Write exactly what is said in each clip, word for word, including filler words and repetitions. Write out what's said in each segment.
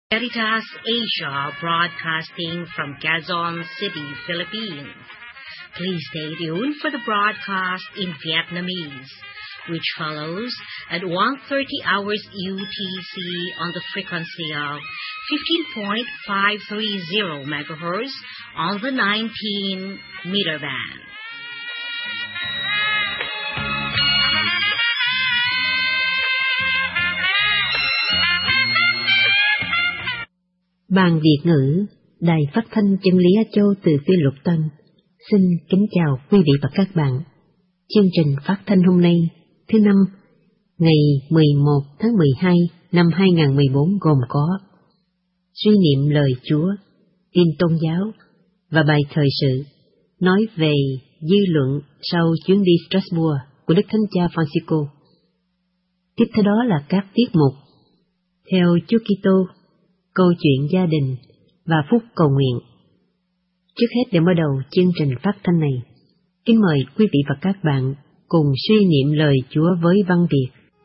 Veritas Asia, broadcasting from Quezon City, Philippines. Please stay tuned for the broadcast in Vietnamese, which follows at one thirty hours U T C on the frequency of fifteen point five three zero megahertz on the nineteen meter band. Ban Việt ngữ, Đài Phát thanh Chân lý Á Châu từ Phi Luật Tân, xin kính chào quý vị và các bạn. Chương trình phát thanh hôm nay, thứ năm, ngày mười một tháng mười hai năm hai nghìn không trăm mười bốn gồm có suy niệm lời Chúa, tin tôn giáo và bài thời sự nói về dư luận sau chuyến đi Strasbourg của Đức Thánh Cha Francisco. Tiếp theo đó là các tiết mục theo Chúa Kitô, câu chuyện gia đình và phút cầu nguyện. Trước hết để mở đầu chương trình phát thanh này, kính mời quý vị và các bạn cùng suy niệm lời Chúa với văn Việt.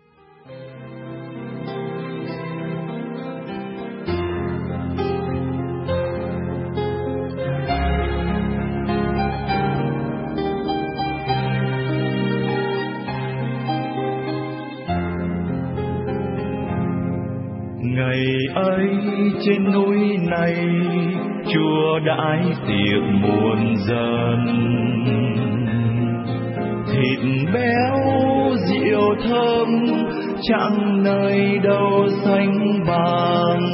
Ngày ấy trên núi này, Chúa đãi tiệc muôn dân, thịt béo rượu thơm chẳng nơi đâu sánh bằng.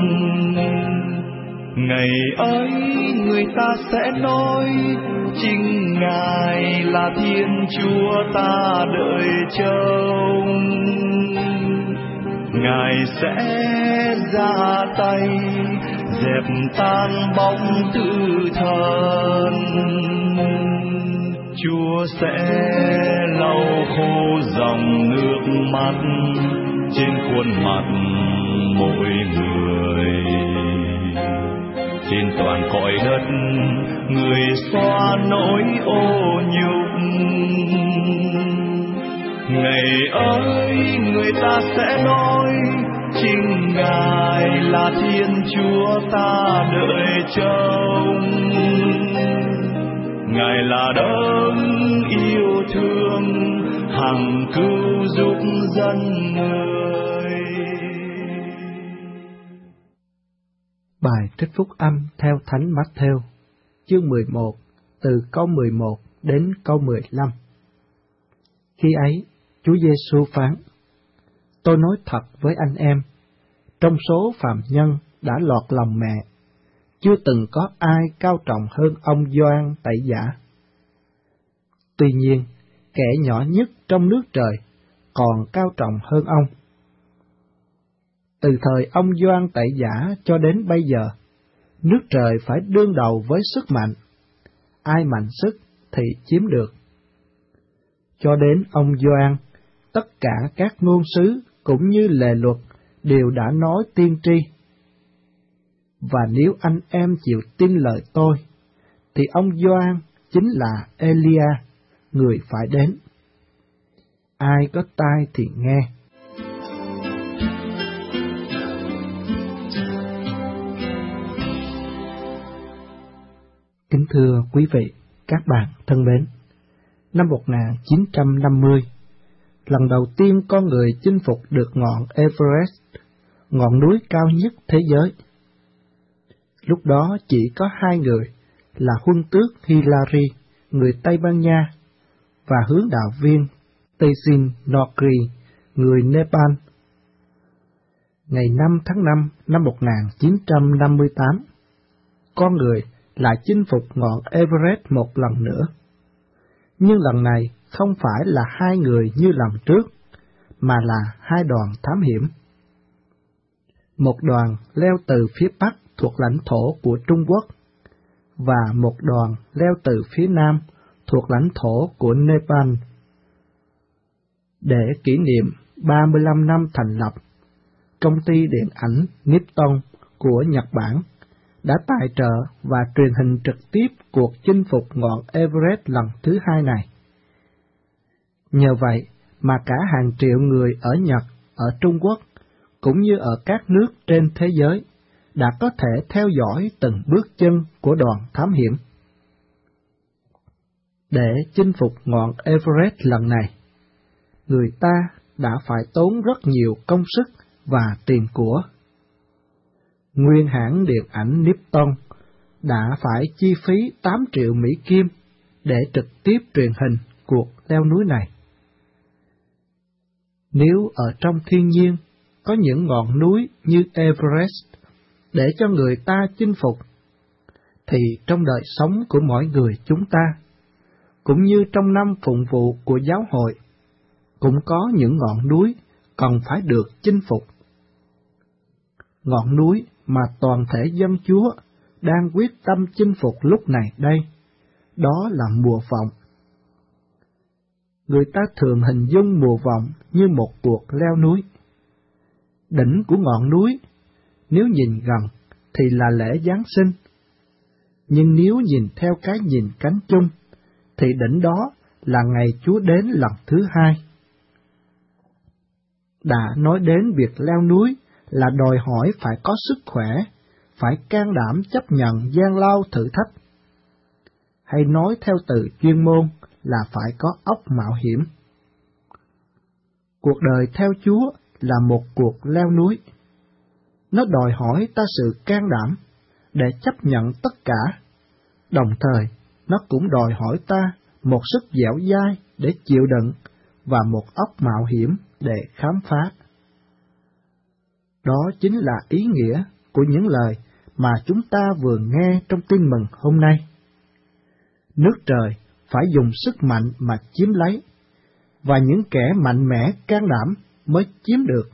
Ngày ấy người ta sẽ nói chính Ngài là Thiên Chúa ta đợi trông. Ngài sẽ ra tay dẹp tan bóng tư thần, Chúa sẽ lau khô dòng nước mắt trên khuôn mặt mỗi người. Trên toàn cõi đất người xóa nỗi ô nhục. Ngày ấy người ta sẽ nói chính Ngài là Thiên Chúa ta đợi trông. Ngài là đấng yêu thương hằng cứu giúp dân người. Bài trích phúc âm theo Thánh Mát-thêu, chương mười một, từ câu mười một đến câu mười lăm. Khi ấy, Chúa Giêsu phán: Tôi nói thật với anh em, trong số phàm nhân đã lọt lòng mẹ, chưa từng có ai cao trọng hơn ông Gioan Tẩy Giả. Tuy nhiên, kẻ nhỏ nhất trong nước trời còn cao trọng hơn ông. Từ thời ông Gioan Tẩy Giả cho đến bây giờ, nước trời phải đương đầu với sức mạnh. Ai mạnh sức thì chiếm được. Cho đến ông Gioan, tất cả các ngôn sứ cũng như lề luật đều đã nói tiên tri. Và nếu anh em chịu tin lời tôi, thì ông Gioan chính là Elia, người phải đến. Ai có tai thì nghe. Kính thưa quý vị, các bạn thân mến, năm một nghìn chín trăm năm mươi, lần đầu tiên con người chinh phục được ngọn Everest, ngọn núi cao nhất thế giới. Lúc đó chỉ có hai người là huân tước Hillary, người Tây Ban Nha, và hướng đạo viên Tenzin Norgay, người Nepal. Ngày năm tháng năm năm một nghìn chín trăm năm mươi tám, con người lại chinh phục ngọn Everest một lần nữa. Nhưng lần này không phải là hai người như lần trước, mà là hai đoàn thám hiểm. Một đoàn leo từ phía Bắc thuộc lãnh thổ của Trung Quốc, và một đoàn leo từ phía Nam thuộc lãnh thổ của Nepal. Để kỷ niệm ba mươi lăm năm thành lập, công ty điện ảnh Nippon của Nhật Bản đã tài trợ và truyền hình trực tiếp cuộc chinh phục ngọn Everest lần thứ hai này. Nhờ vậy mà cả hàng triệu người ở Nhật, ở Trung Quốc, cũng như ở các nước trên thế giới đã có thể theo dõi từng bước chân của đoàn thám hiểm. Để chinh phục ngọn Everest lần này, người ta đã phải tốn rất nhiều công sức và tiền của. Nguyên hãng điện ảnh Nippon đã phải chi phí tám triệu Mỹ Kim để trực tiếp truyền hình cuộc leo núi này. Nếu ở trong thiên nhiên có những ngọn núi như Everest để cho người ta chinh phục, thì trong đời sống của mỗi người chúng ta, cũng như trong năm phụng vụ của giáo hội, cũng có những ngọn núi cần phải được chinh phục. Ngọn núi mà toàn thể dân Chúa đang quyết tâm chinh phục lúc này đây, đó là mùa vọng. Người ta thường hình dung mùa vọng như một cuộc leo núi. Đỉnh của ngọn núi, nếu nhìn gần thì là lễ Giáng sinh, nhưng nếu nhìn theo cái nhìn cánh chung, thì đỉnh đó là ngày Chúa đến lần thứ hai. Đã nói đến việc leo núi là đòi hỏi phải có sức khỏe, phải can đảm chấp nhận gian lao thử thách. Hay nói theo từ chuyên môn là phải có óc mạo hiểm. Cuộc đời theo Chúa là một cuộc leo núi. Nó đòi hỏi ta sự can đảm để chấp nhận tất cả, đồng thời nó cũng đòi hỏi ta một sức dẻo dai để chịu đựng và một óc mạo hiểm để khám phá. Đó chính là ý nghĩa của những lời mà chúng ta vừa nghe trong tin mừng hôm nay. Nước trời phải dùng sức mạnh mà chiếm lấy, và những kẻ mạnh mẽ can đảm mới chiếm được.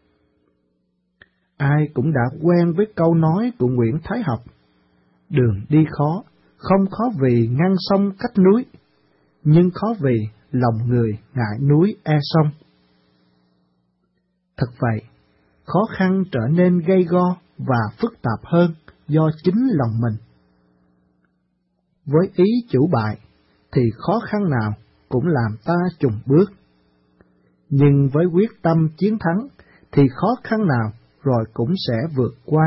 Ai cũng đã quen với câu nói của Nguyễn Thái Học: đường đi khó, không khó vì ngăn sông cách núi, nhưng khó vì lòng người ngại núi e sông. Thật vậy, khó khăn trở nên gay go và phức tạp hơn do chính lòng mình. Với ý chủ bại thì khó khăn nào cũng làm ta chùn bước, nhưng với quyết tâm chiến thắng thì khó khăn nào rồi cũng sẽ vượt qua.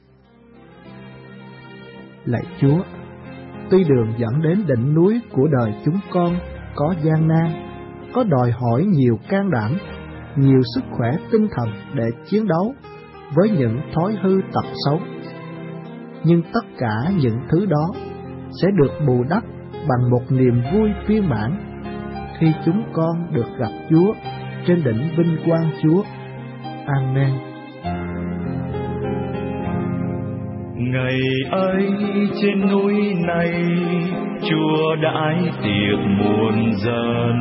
Lạy Chúa, tuy đường dẫn đến đỉnh núi của đời chúng con có gian nan, có đòi hỏi nhiều can đảm, nhiều sức khỏe tinh thần để chiến đấu với những thói hư tật xấu, nhưng tất cả những thứ đó sẽ được bù đắp bằng một niềm vui viên mãn khi chúng con được gặp Chúa trên đỉnh vinh quang Chúa. Amen. Ngày ấy trên núi này, Chúa đãi tiệc muôn dân,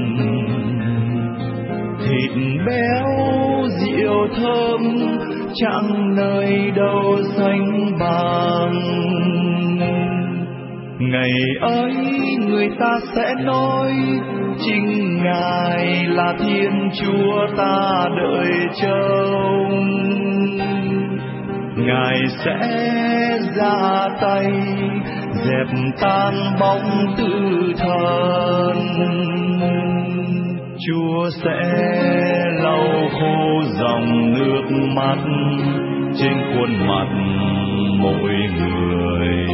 thịt béo rượu thơm chẳng nơi đâu sánh bằng. Ngày ấy người ta sẽ nói chính Ngài là Thiên Chúa ta đợi trông. Ngài sẽ ra tay dẹp tan bóng tư thần. Chúa sẽ lau khô dòng nước mắt trên khuôn mặt mỗi người.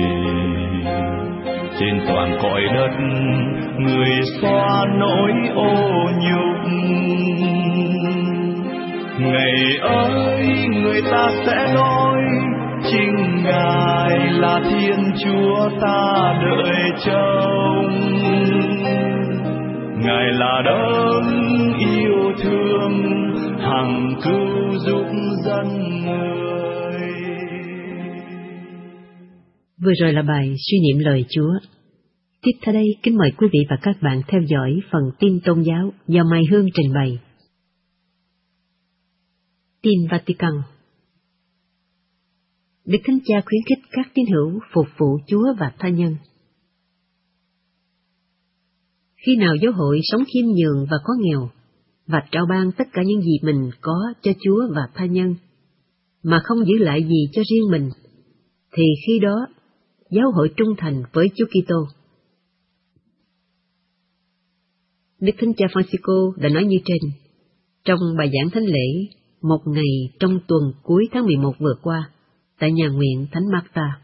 Trên toàn cõi đất người xóa nỗi ô nhục. Ngày ấy người ta sẽ nói chính Ngài là Thiên Chúa ta đợi trông. Ngài là đấng yêu thương hằng cứu giúp dân người. Vừa rồi là bài suy niệm lời Chúa. Tiếp theo đây, kính mời quý vị và các bạn theo dõi phần tin tôn giáo do Mai Hương trình bày. Tin Vatican. Đức Thánh Cha khuyến khích các tín hữu phục vụ Chúa và tha nhân. Khi nào giáo hội sống khiêm nhường và có nghèo, và trao ban tất cả những gì mình có cho Chúa và tha nhân, mà không giữ lại gì cho riêng mình, thì khi đó giáo hội trung thành với Chúa Kitô. Đức Thánh Cha Francisco đã nói như trên trong bài giảng thánh lễ một ngày trong tuần cuối tháng mười một vừa qua tại nhà nguyện Thánh Marta.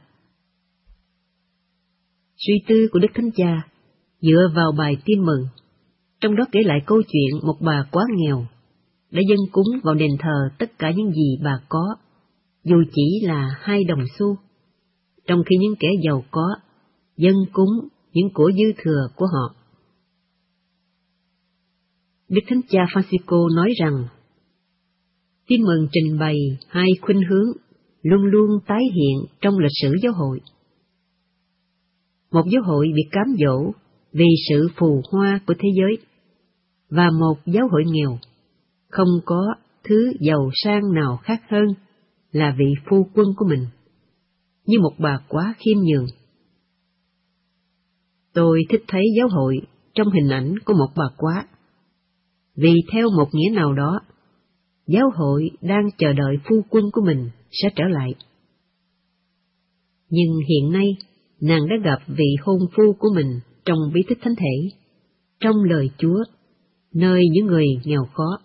Suy tư của Đức Thánh Cha dựa vào bài Tin Mừng, trong đó kể lại câu chuyện một bà quá nghèo đã dâng cúng vào đền thờ tất cả những gì bà có, dù chỉ là hai đồng xu, trong khi những kẻ giàu có dâng cúng những của dư thừa của họ. Đức Thánh Cha Francisco nói rằng, Tin Mừng trình bày hai khuynh hướng luôn luôn tái hiện trong lịch sử giáo hội. Một giáo hội bị cám dỗ vì sự phù hoa của thế giới, và một giáo hội nghèo, không có thứ giàu sang nào khác hơn là vị phu quân của mình, như một bà quá khiêm nhường. Tôi thích thấy giáo hội trong hình ảnh của một bà quá, vì theo một nghĩa nào đó, giáo hội đang chờ đợi phu quân của mình sẽ trở lại. Nhưng hiện nay, nàng đã gặp vị hôn phu của mình trong bí tích thánh thể, trong lời Chúa, nơi những người nghèo khó.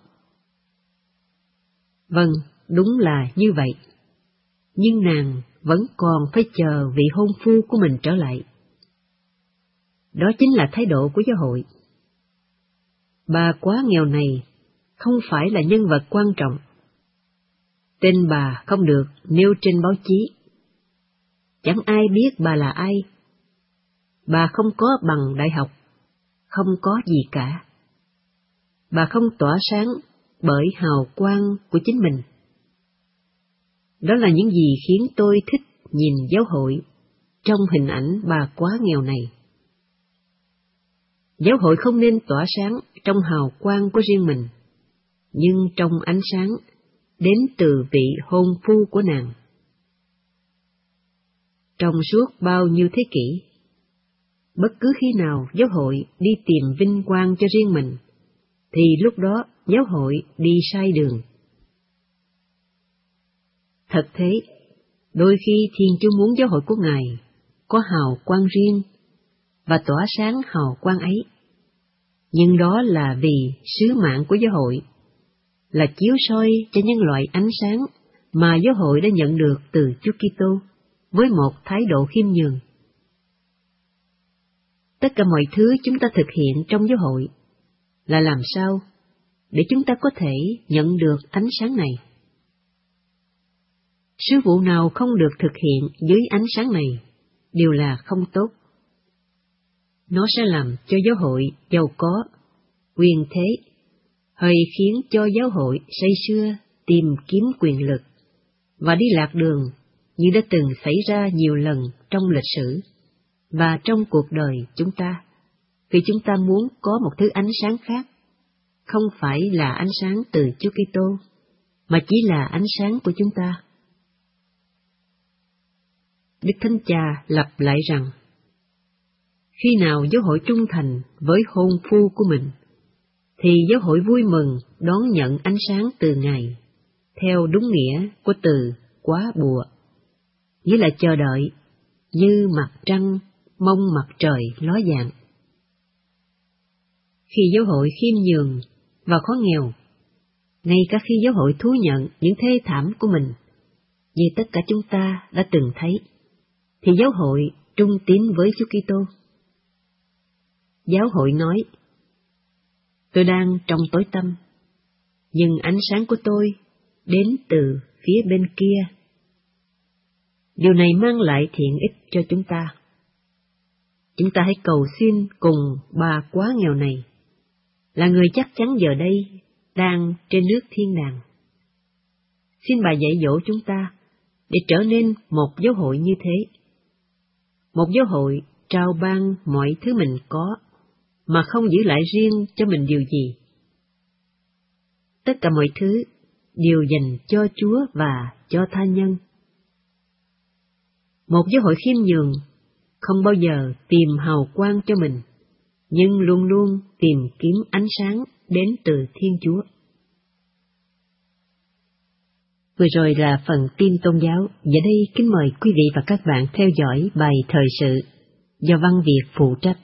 Vâng, đúng là như vậy. Nhưng nàng vẫn còn phải chờ vị hôn phu của mình trở lại. Đó chính là thái độ của giáo hội. Bà quá nghèo này không phải là nhân vật quan trọng. Tên bà không được nêu trên báo chí. Chẳng ai biết bà là ai. Bà không có bằng đại học, không có gì cả. Bà không tỏa sáng bởi hào quang của chính mình. Đó là những gì khiến tôi thích nhìn giáo hội trong hình ảnh bà quá nghèo này. Giáo hội không nên tỏa sáng trong hào quang của riêng mình, nhưng trong ánh sáng đến từ vị hôn phu của nàng. Trong suốt bao nhiêu thế kỷ, bất cứ khi nào giáo hội đi tìm vinh quang cho riêng mình, thì lúc đó giáo hội đi sai đường. Thật thế, đôi khi Thiên Chúa muốn giáo hội của Ngài có hào quang riêng và tỏa sáng hào quang ấy, nhưng đó là vì sứ mạng của giáo hội là chiếu soi cho nhân loại ánh sáng mà giáo hội đã nhận được từ Chúa Kitô với một thái độ khiêm nhường. Tất cả mọi thứ chúng ta thực hiện trong giáo hội là làm sao để chúng ta có thể nhận được ánh sáng này. Sứ vụ nào không được thực hiện dưới ánh sáng này đều là không tốt. Nó sẽ làm cho giáo hội giàu có, quyền thế, hay khiến cho giáo hội say sưa tìm kiếm quyền lực và đi lạc đường như đã từng xảy ra nhiều lần trong lịch sử và trong cuộc đời chúng ta, vì chúng ta muốn có một thứ ánh sáng khác, không phải là ánh sáng từ Chúa Kitô, mà chỉ là ánh sáng của chúng ta. Đức Thánh Cha lặp lại rằng, khi nào giáo hội trung thành với hôn phu của mình, thì giáo hội vui mừng đón nhận ánh sáng từ Ngài, theo đúng nghĩa của từ quá bùa, nghĩa là chờ đợi, như mặt trăng mong mặt trời ló dạng. Khi giáo hội khiêm nhường và khó nghèo, ngay cả khi giáo hội thú nhận những thê thảm của mình, như tất cả chúng ta đã từng thấy, thì giáo hội trung tín với Chúa Kitô. Giáo hội nói, tôi đang trong tối tăm, nhưng ánh sáng của tôi đến từ phía bên kia. Điều này mang lại thiện ích cho chúng ta. Chúng ta hãy cầu xin cùng bà quá nghèo này, là người chắc chắn giờ đây đang trên nước thiên đàng. Xin bà dạy dỗ chúng ta để trở nên một giáo hội như thế. Một giáo hội trao ban mọi thứ mình có, mà không giữ lại riêng cho mình điều gì. Tất cả mọi thứ đều dành cho Chúa và cho tha nhân. Một giáo hội khiêm nhường không bao giờ tìm hào quang cho mình, nhưng luôn luôn tìm kiếm ánh sáng đến từ Thiên Chúa. Vừa rồi là phần tin tôn giáo. Giờ đây kính mời quý vị và các bạn theo dõi bài thời sự do Văn Việt phụ trách.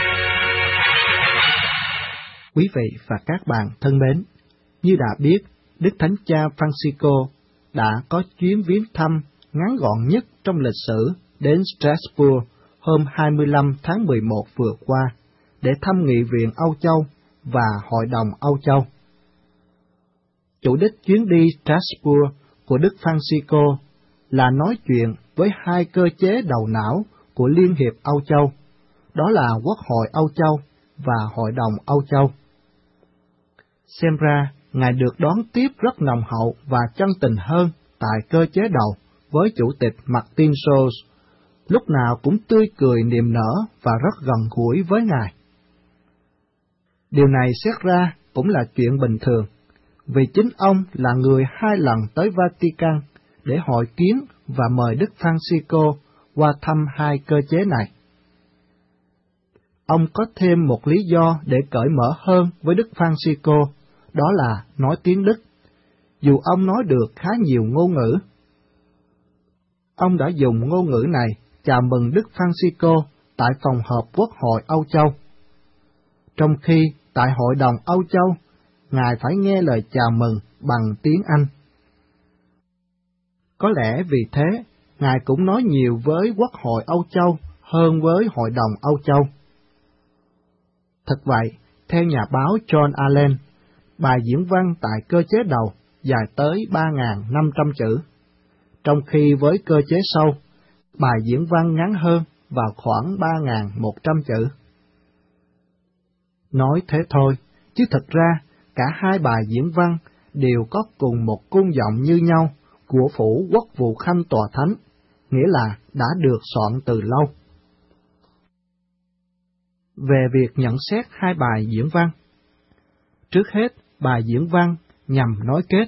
Quý vị và các bạn thân mến, như đã biết, Đức Thánh Cha Francisco đã có chuyến viếng thăm ngắn gọn nhất trong lịch sử đến Strasbourg hôm hai mươi lăm tháng mười một vừa qua để thăm Nghị viện Âu Châu và Hội đồng Âu Châu. Chủ đích chuyến đi Strasbourg của Đức Francisco là nói chuyện với hai cơ chế đầu não của Liên hiệp Âu Châu, đó là Quốc hội Âu Châu và Hội đồng Âu Châu. Xem ra, Ngài được đón tiếp rất nồng hậu và chân tình hơn tại cơ chế đầu với Chủ tịch Martin Schulz, lúc nào cũng tươi cười niềm nở và rất gần gũi với Ngài. Điều này xét ra cũng là chuyện bình thường, vì chính ông là người hai lần tới Vatican để hội kiến và mời Đức Francisco qua thăm hai cơ chế này. Ông có thêm một lý do để cởi mở hơn với Đức Francisco, đó là nói tiếng Đức, dù ông nói được khá nhiều ngôn ngữ. Ông đã dùng ngôn ngữ này chào mừng Đức Francisco tại phòng họp Quốc hội Âu Châu, trong khi tại Hội đồng Âu Châu, Ngài phải nghe lời chào mừng bằng tiếng Anh. Có lẽ vì thế, Ngài cũng nói nhiều với Quốc hội Âu Châu hơn với Hội đồng Âu Châu. Thật vậy, theo nhà báo John Allen, bài diễn văn tại cơ chế đầu dài tới ba nghìn năm trăm chữ, trong khi với cơ chế sau, bài diễn văn ngắn hơn vào khoảng ba nghìn một trăm chữ. Nói thế thôi, chứ thật ra cả hai bài diễn văn đều có cùng một cung giọng như nhau của phủ Quốc vụ Khanh Tòa Thánh, nghĩa là đã được soạn từ lâu. Về việc nhận xét hai bài diễn văn. Trước hết, bài diễn văn nhằm nói kết.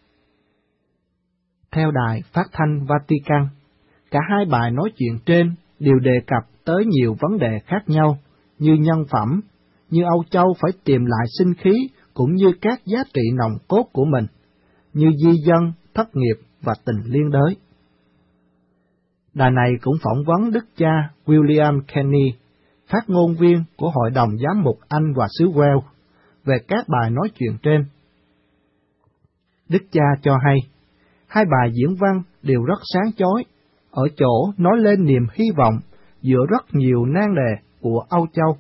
Theo đài phát thanh Vatican, cả hai bài nói chuyện trên đều đề cập tới nhiều vấn đề khác nhau, như nhân phẩm, như Âu Châu phải tìm lại sinh khí cũng như các giá trị nòng cốt của mình, như di dân, thất nghiệp và tình liên đới. Đài này cũng phỏng vấn Đức cha William Kenny, phát ngôn viên của Hội đồng Giám mục Anh và xứ Wales, về các bài nói chuyện trên. Đức cha cho hay, hai bài diễn văn đều rất sáng chói, ở chỗ nói lên niềm hy vọng giữa rất nhiều nan đề của Âu Châu.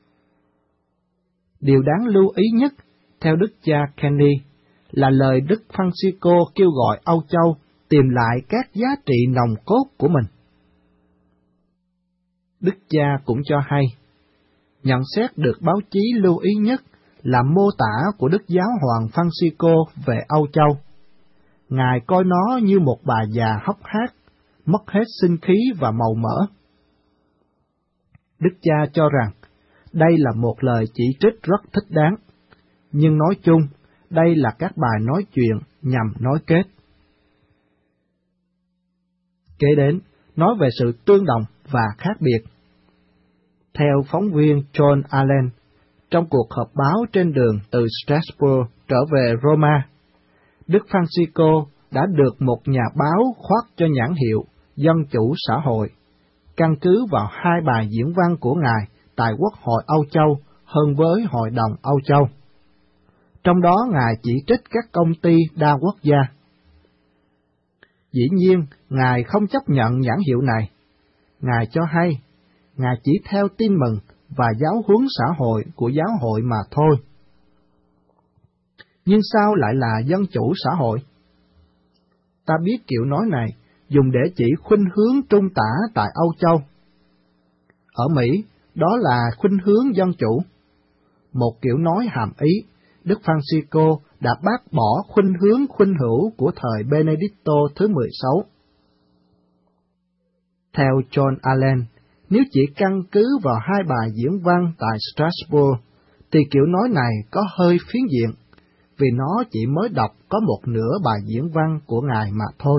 Điều đáng lưu ý nhất, theo Đức cha Kenny, là lời Đức Francisco kêu gọi Âu Châu tìm lại các giá trị nòng cốt của mình. Đức cha cũng cho hay, nhận xét được báo chí lưu ý nhất là mô tả của Đức Giáo hoàng Francisco về Âu Châu. Ngài coi nó như một bà già hốc hác, mất hết sinh khí và màu mỡ. Đức cha cho rằng, đây là một lời chỉ trích rất thích đáng, nhưng nói chung, đây là các bài nói chuyện nhằm nói kết. Kế đến, nói về sự tương đồng và khác biệt. Theo phóng viên John Allen, trong cuộc họp báo trên đường từ Strasbourg trở về Roma, Đức Francisco đã được một nhà báo khoác cho nhãn hiệu Dân chủ xã hội, căn cứ vào hai bài diễn văn của Ngài tại Quốc hội Âu Châu hơn với Hội đồng Âu Châu. Trong đó Ngài chỉ trích các công ty đa quốc gia. Dĩ nhiên, Ngài không chấp nhận nhãn hiệu này. Ngài cho hay, Ngài chỉ theo tin mừng và giáo huấn xã hội của giáo hội mà thôi. Nhưng sao lại là dân chủ xã hội? Ta biết kiểu nói này dùng để chỉ khuynh hướng trung tả tại Âu Châu. Ở Mỹ, đó là khuynh hướng dân chủ. Một kiểu nói hàm ý, Đức Francisco đã bác bỏ khuynh hướng khuynh hữu của thời Benedicto thứ mười sáu. Theo John Allen, nếu chỉ căn cứ vào hai bài diễn văn tại Strasbourg, thì kiểu nói này có hơi phiến diện, vì nó chỉ mới đọc có một nửa bài diễn văn của Ngài mà thôi.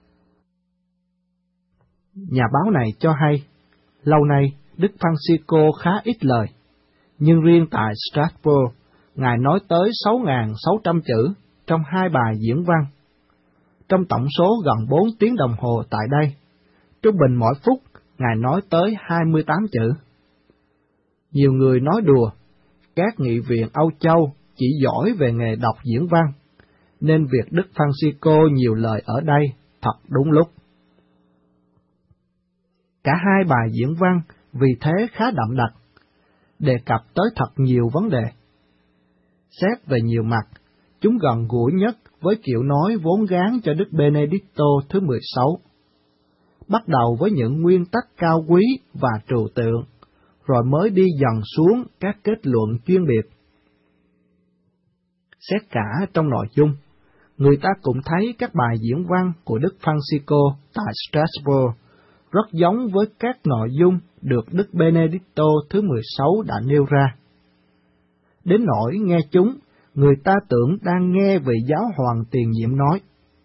Nhà báo này cho hay, lâu nay Đức Francisco khá ít lời, nhưng riêng tại Strasbourg, Ngài nói tới sáu nghìn sáu trăm chữ trong hai bài diễn văn. Trong tổng số gần bốn tiếng đồng hồ tại đây, trung bình mỗi phút Ngài nói tới hai mươi tám chữ. Nhiều người nói đùa, các nghị viện Âu Châu chỉ giỏi về nghề đọc diễn văn, nên việc Đức Francisco nhiều lời ở đây thật đúng lúc. Cả hai bài diễn văn vì thế khá đậm đặc, đề cập tới thật nhiều vấn đề. Xét về nhiều mặt, chúng gần gũi nhất với kiểu nói vốn gán cho Đức Benedicto thứ mười sáu. Bắt đầu với những nguyên tắc cao quý và trừu tượng, rồi mới đi dần xuống các kết luận chuyên biệt. Xét cả trong nội dung, người ta cũng thấy các bài diễn văn của Đức Francisco tại Strasbourg rất giống với các nội dung được Đức Benedicto thứ mười sáu đã nêu ra. Đến nỗi nghe chúng, người ta tưởng đang nghe vị giáo hoàng tiền nhiệm nói.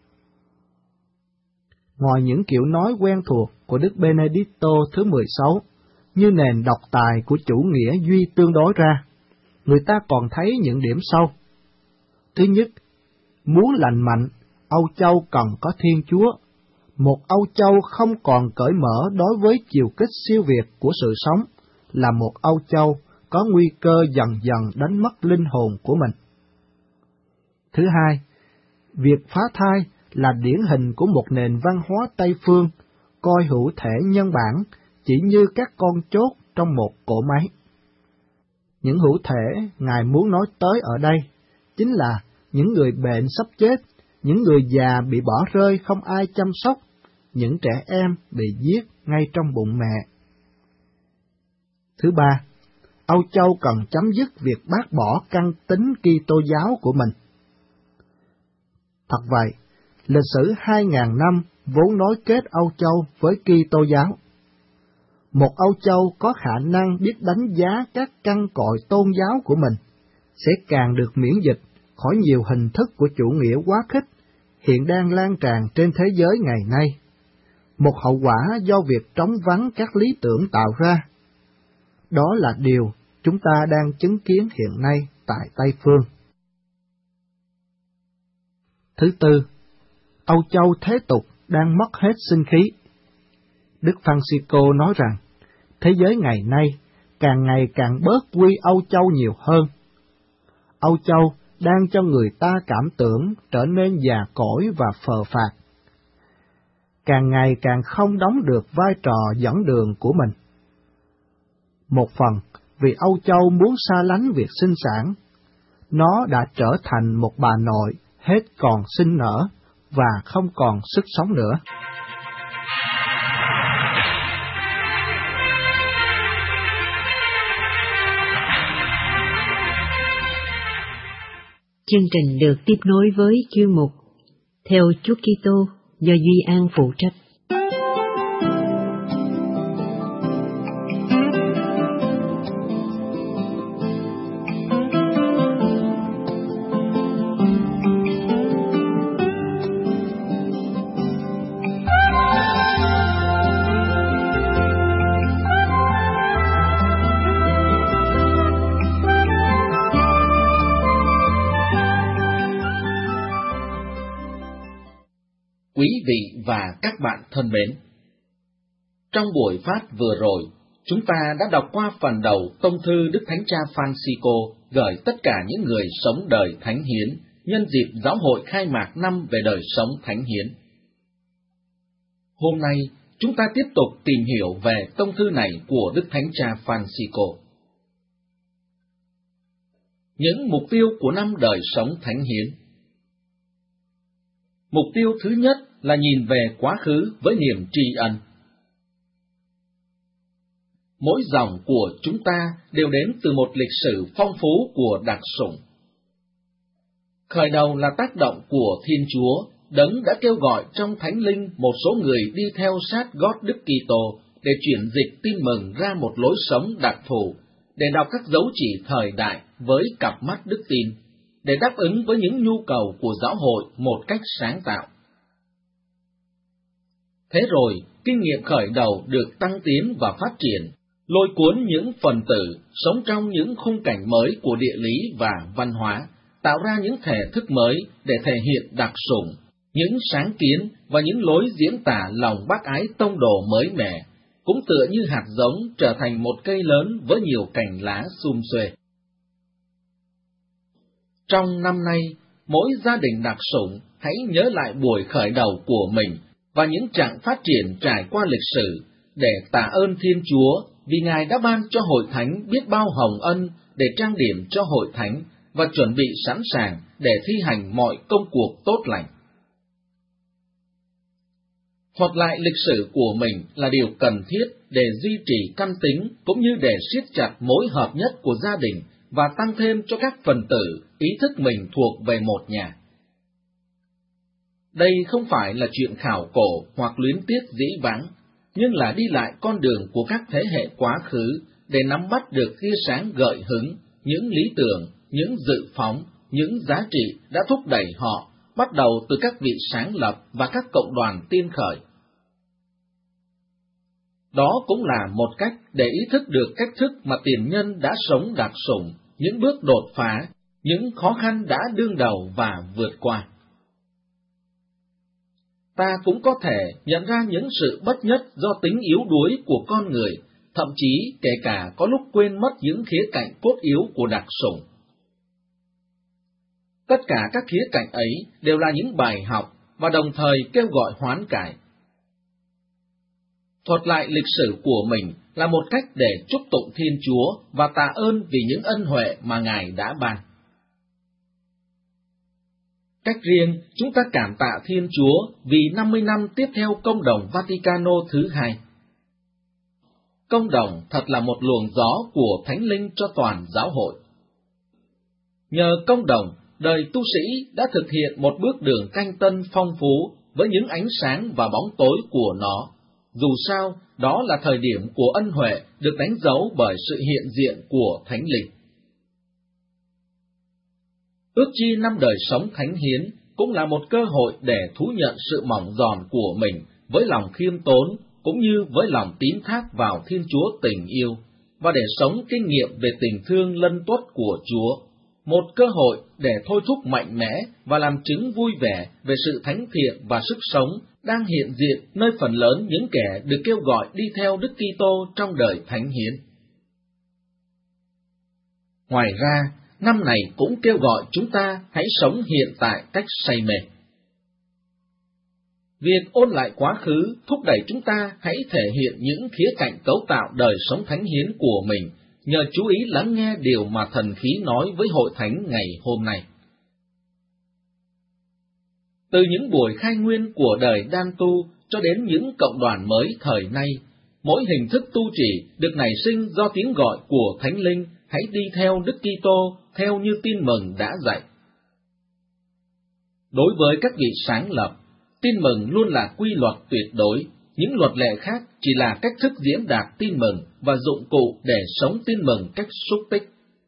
Ngoài những kiểu nói quen thuộc của Đức Benedicto thứ mười sáu, như nền độc tài của chủ nghĩa duy tương đối ra, người ta còn thấy những điểm sau. Thứ nhất, muốn lành mạnh, Âu Châu cần có Thiên Chúa. Một Âu Châu không còn cởi mở đối với chiều kích siêu việt của sự sống, là một Âu Châu có nguy cơ dần dần đánh mất linh hồn của mình. Thứ hai, việc phá thai là điển hình của một nền văn hóa Tây phương, coi hữu thể nhân bản chỉ như các con chốt trong một cỗ máy. Những hữu thể Ngài muốn nói tới ở đây chính là những người bệnh sắp chết, những người già bị bỏ rơi không ai chăm sóc, những trẻ em bị giết ngay trong bụng mẹ. Thứ ba, Âu Châu cần chấm dứt việc bác bỏ căn tính Kitô giáo của mình. Thật vậy, lịch sử hai ngàn năm vốn nối kết Âu Châu với Kitô giáo. Một Âu Châu có khả năng biết đánh giá các căn cội tôn giáo của mình sẽ càng được miễn dịch khỏi nhiều hình thức của chủ nghĩa quá khích hiện đang lan tràn trên thế giới ngày nay, một hậu quả do việc trống vắng các lý tưởng tạo ra. Đó là điều chúng ta đang chứng kiến hiện nay tại Tây Phương. Thứ tư, Âu Châu thế tục đang mất hết sinh khí. Đức Francisco nói rằng, thế giới ngày nay càng ngày càng bớt quy Âu Châu nhiều hơn. Âu Châu đang cho người ta cảm tưởng trở nên già cỗi và phờ phạc, càng ngày càng không đóng được vai trò dẫn đường của mình. Một phần vì Âu Châu muốn xa lánh việc sinh sản, nó đã trở thành một bà nội hết còn sinh nở và không còn sức sống nữa. Chương trình được tiếp nối với chuyên mục Theo Chúa Kitô do Duy An phụ trách. Quý vị và các bạn thân mến, trong buổi phát vừa rồi, chúng ta đã đọc qua phần đầu tông thư Đức Thánh Cha Francisco gửi tất cả những người sống đời thánh hiến nhân dịp giáo hội khai mạc năm về đời sống thánh hiến. Hôm nay, chúng ta tiếp tục tìm hiểu về tông thư này của Đức Thánh Cha Francisco. Những mục tiêu của năm đời sống thánh hiến. Mục tiêu thứ nhất là nhìn về quá khứ với niềm tri ân. Mỗi dòng của chúng ta đều đến từ một lịch sử phong phú của đặc sủng. Khởi đầu là tác động của Thiên Chúa, Đấng đã kêu gọi trong Thánh Linh một số người đi theo sát gót Đức Kitô để chuyển dịch tin mừng ra một lối sống đặc thù, để đọc các dấu chỉ thời đại với cặp mắt đức tin, để đáp ứng với những nhu cầu của giáo hội một cách sáng tạo. Thế rồi, kinh nghiệm khởi đầu được tăng tiến và phát triển, lôi cuốn những phần tử sống trong những khung cảnh mới của địa lý và văn hóa, tạo ra những thể thức mới để thể hiện đặc sủng, những sáng kiến và những lối diễn tả lòng bác ái tông đồ mới mẻ, cũng tựa như hạt giống trở thành một cây lớn với nhiều cành lá sum xuê. Trong năm nay, mỗi gia đình đặc sủng hãy nhớ lại buổi khởi đầu của mình và những chặng phát triển trải qua lịch sử, để tạ ơn Thiên Chúa vì Ngài đã ban cho Hội Thánh biết bao hồng ân để trang điểm cho Hội Thánh và chuẩn bị sẵn sàng để thi hành mọi công cuộc tốt lành. Thuật lại lịch sử của mình là điều cần thiết để duy trì căn tính cũng như để siết chặt mối hợp nhất của gia đình và tăng thêm cho các phần tử ý thức mình thuộc về một nhà. Đây không phải là chuyện khảo cổ hoặc luyến tiếc dĩ vãng, nhưng là đi lại con đường của các thế hệ quá khứ để nắm bắt được tia sáng gợi hứng, những lý tưởng, những dự phóng, những giá trị đã thúc đẩy họ, bắt đầu từ các vị sáng lập và các cộng đoàn tiên khởi. Đó cũng là một cách để ý thức được cách thức mà tiền nhân đã sống đặc sủng, những bước đột phá, những khó khăn đã đương đầu và vượt qua. Ta cũng có thể nhận ra những sự bất nhất do tính yếu đuối của con người, thậm chí kể cả có lúc quên mất những khía cạnh cốt yếu của đặc sủng. Tất cả các khía cạnh ấy đều là những bài học và đồng thời kêu gọi hoán cải. Thuật lại lịch sử của mình là một cách để chúc tụng Thiên Chúa và tạ ơn vì những ân huệ mà Ngài đã ban. Cách riêng, chúng ta cảm tạ Thiên Chúa vì năm mươi năm tiếp theo Công đồng Vaticano thứ hai. Công đồng thật là một luồng gió của Thánh Linh cho toàn giáo hội. Nhờ công đồng, đời tu sĩ đã thực hiện một bước đường canh tân phong phú với những ánh sáng và bóng tối của nó. Dù sao, đó là thời điểm của ân huệ được đánh dấu bởi sự hiện diện của Thánh Linh. Ước chi năm đời sống thánh hiến cũng là một cơ hội để thú nhận sự mỏng giòn của mình với lòng khiêm tốn, cũng như với lòng tín thác vào Thiên Chúa tình yêu, và để sống kinh nghiệm về tình thương lân tuất của Chúa, một cơ hội để thôi thúc mạnh mẽ và làm chứng vui vẻ về sự thánh thiện và sức sống đang hiện diện nơi phần lớn những kẻ được kêu gọi đi theo Đức Kitô trong đời thánh hiến. Ngoài ra, năm này cũng kêu gọi chúng ta hãy sống hiện tại cách say mê. Việc ôn lại quá khứ thúc đẩy chúng ta hãy thể hiện những khía cạnh cấu tạo đời sống thánh hiến của mình, nhờ chú ý lắng nghe điều mà thần khí nói với hội thánh ngày hôm nay. Từ những buổi khai nguyên của đời đan tu cho đến những cộng đoàn mới thời nay, mỗi hình thức tu trì được nảy sinh do tiếng gọi của Thánh Linh hãy đi theo Đức Kitô theo như tin mừng đã dạy. Đối với các vị sáng lập, tin mừng luôn là quy luật tuyệt đối, những luật lệ khác chỉ là cách thức diễn đạt tin mừng và dụng cụ để sống tin mừng cách xúc tích.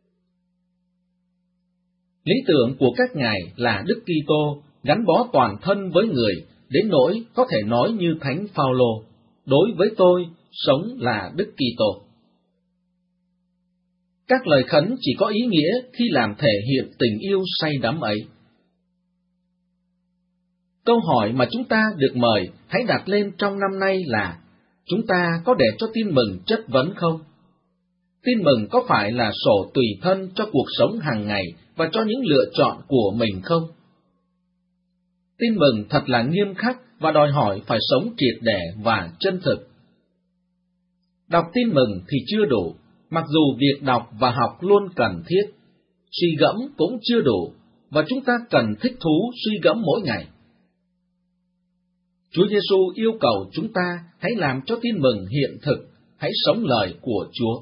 Lý tưởng của các ngài là Đức Kitô gắn bó toàn thân với người, đến nỗi có thể nói như Thánh Phaolô, đối với tôi, sống là Đức Kitô. Các lời khấn chỉ có ý nghĩa khi làm thể hiện tình yêu say đắm ấy. Câu hỏi mà chúng ta được mời hãy đặt lên trong năm nay là: chúng ta có để cho tin mừng chất vấn không? Tin mừng có phải là sổ tùy thân cho cuộc sống hàng ngày và cho những lựa chọn của mình không? Tin mừng thật là nghiêm khắc và đòi hỏi phải sống triệt để và chân thực. Đọc tin mừng thì chưa đủ, mặc dù việc đọc và học luôn cần thiết. Suy gẫm cũng chưa đủ, và chúng ta cần thích thú suy gẫm mỗi ngày. Chúa Giêsu yêu cầu chúng ta hãy làm cho tin mừng hiện thực, hãy sống lời của Chúa.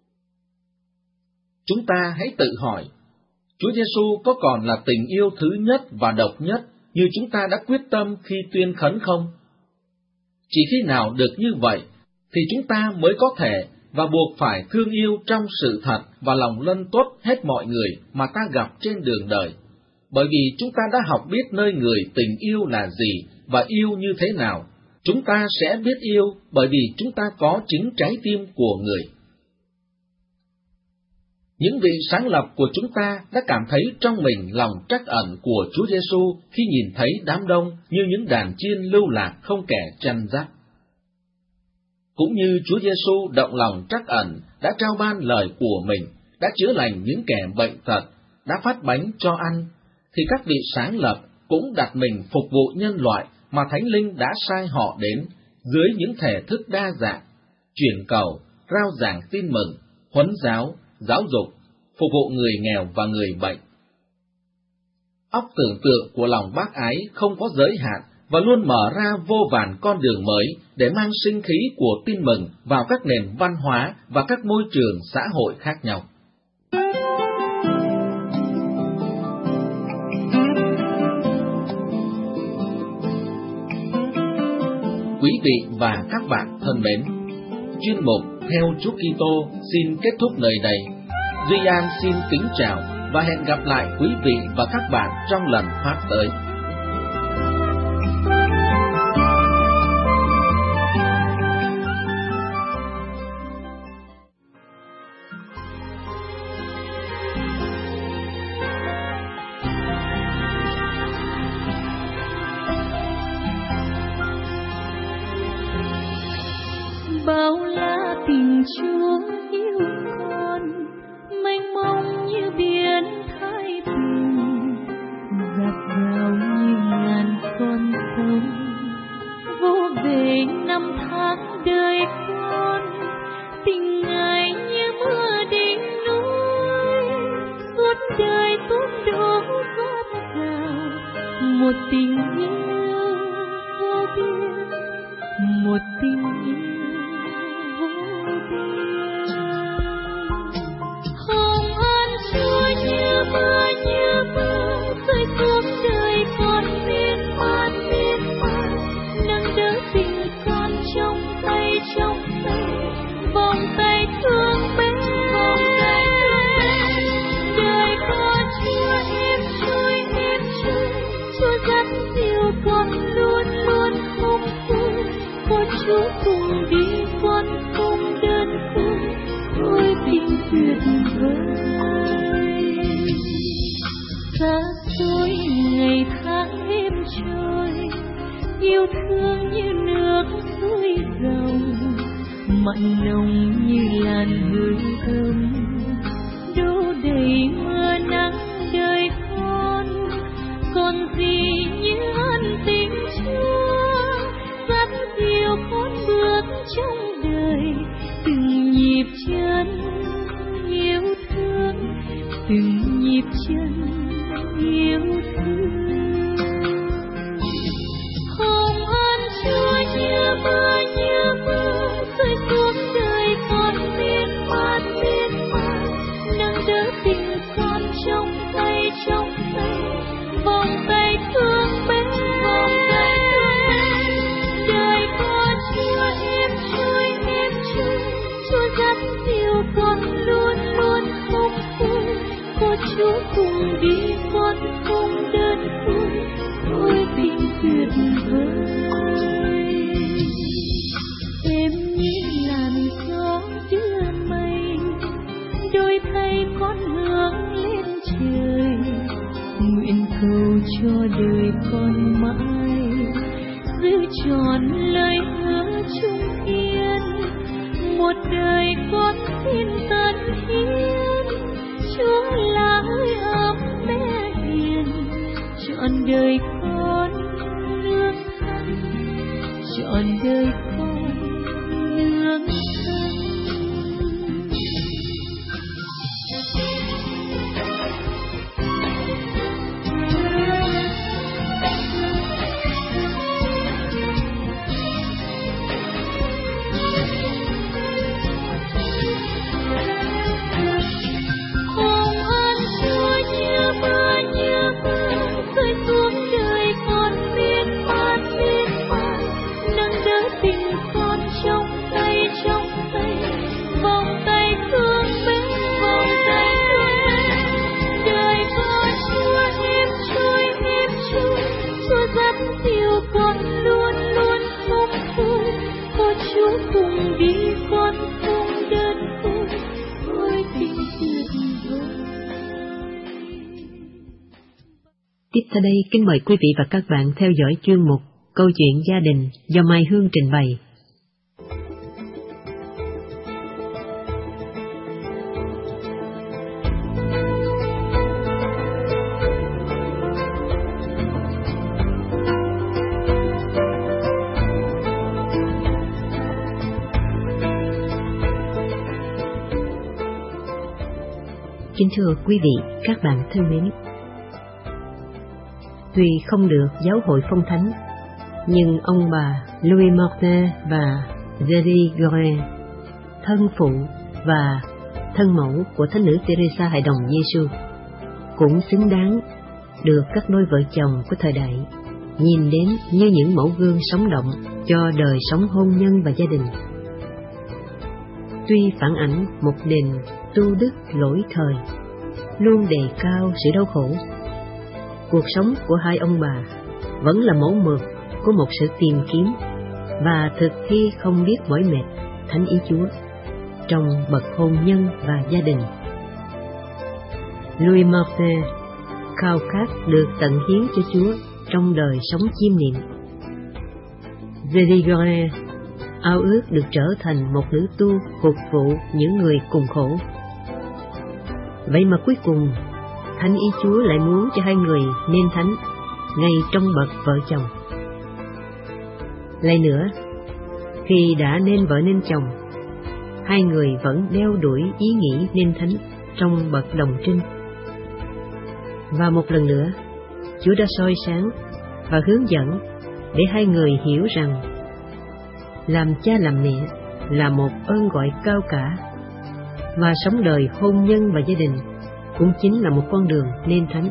Chúng ta hãy tự hỏi, Chúa Giêsu có còn là tình yêu thứ nhất và độc nhất như chúng ta đã quyết tâm khi tuyên khấn không? Chỉ khi nào được như vậy, thì chúng ta mới có thể và buộc phải thương yêu trong sự thật và lòng lân tốt hết mọi người mà ta gặp trên đường đời, bởi vì chúng ta đã học biết nơi người tình yêu là gì và yêu như thế nào. Chúng ta sẽ biết yêu bởi vì chúng ta có chính trái tim của người. Những vị sáng lập của chúng ta đã cảm thấy trong mình lòng trắc ẩn của Chúa Giêsu khi nhìn thấy đám đông như những đàn chiên lưu lạc không kẻ chăn dắt. Cũng như Chúa Giêsu động lòng trắc ẩn đã trao ban lời của mình, đã chữa lành những kẻ bệnh tật, đã phát bánh cho ăn, thì các vị sáng lập cũng đặt mình phục vụ nhân loại mà Thánh Linh đã sai họ đến dưới những thể thức đa dạng, truyền cầu, rao giảng tin mừng, huấn giáo, giáo dục, phục vụ người nghèo và người bệnh. Óc tưởng tượng của lòng bác ái không có giới hạn và luôn mở ra vô vàn con đường mới để mang sinh khí của tin mừng vào các nền văn hóa và các môi trường xã hội khác nhau. Quý vị và các bạn thân mến, chuyên mục Theo Chúa Kitô xin kết thúc nơi đây. Duy An xin kính chào và hẹn gặp lại quý vị và các bạn trong lần phát tới. Bao la tình Chúa yêu con, mênh mông như biển Thái Bình, dạt dào như ngàn con sông, vô bể năm tháng đời con. Tình Ngài như mưa đỉnh núi, suốt đời tuôn đổ gót gào. Một tình yêu vô biên, một tình yêu như mưa như mưa rơi xuống đời con miên man miên man, nâng đỡ tình con trong tay trong tay, vòng tay thương mến, vòng tay thương mến. Đời con Chúa êm trôi êm trôi, Chúa dắt dìu con luôn luôn không vui. Có Chúa cùng đi con không đơn côi, ôi tình tuyệt vời. Xa xôi ngày tháng êm trôi, yêu thương như nước suối dòng, mặn nồng như làn hơi thơm, đổ đầy mưa nắng đời con. Còn gì như ân tình Chúa dắt dìu con bước trong đời, từng nhịp chân yêu thương, từng nhịp chân yêu thương. Hồng ân Chúa như mưa như mưa rơi xuống đời con miên man miên man, nâng đỡ tình con trong tay trong tay, vòng tay thương mến, vòng tay thương mến. Đời con Chúa êm trôi êm trôi, Chúa dắt dìu con luôn luôn không vui. Có Chúa cùng đi con không đơn côi, ôi tình tuyệt vời. Em như làn gió đưa mây, đôi tay con hướng lên trời, nguyện cầu cho đời con mãi giữ tròn lời hứa chung yên. Một đời con xin tận hiến, Chúa là hơi ấm mẹ hiền, trọn đời con nương thân, trọn đời con nương thân. Tiếp theo đây, kính mời quý vị và các bạn theo dõi chuyên mục Câu chuyện gia đình do Mai Hương trình bày. Kính thưa quý vị, các bạn thân mến, tuy không được giáo hội phong thánh, nhưng ông bà Louis Martin và Zélie Gorée, thân phụ và thân mẫu của Thánh nữ Teresa Hài Đồng Giêsu, cũng xứng đáng được các đôi vợ chồng của thời đại nhìn đến như những mẫu gương sống động cho đời sống hôn nhân và gia đình. Tuy phản ảnh một nền tu đức lỗi thời, luôn đề cao sự đau khổ, cuộc sống của hai ông bà vẫn là mẫu mực của một sự tìm kiếm và thực thi không biết mỏi mệt thánh ý Chúa trong bậc hôn nhân và gia đình. Louis Martin khao khát được tận hiến cho Chúa trong đời sống chiêm niệm. Zélie Gorée ao ước được trở thành một nữ tu phục vụ những người cùng khổ. Vậy mà cuối cùng, thánh ý Chúa lại muốn cho hai người nên thánh ngay trong bậc vợ chồng. Lại nữa, khi đã nên vợ nên chồng, hai người vẫn đeo đuổi ý nghĩ nên thánh trong bậc đồng trinh. Và một lần nữa, Chúa đã soi sáng và hướng dẫn để hai người hiểu rằng làm cha làm mẹ là một ơn gọi cao cả, và sống đời hôn nhân và gia đình cũng chính là một con đường nên thánh.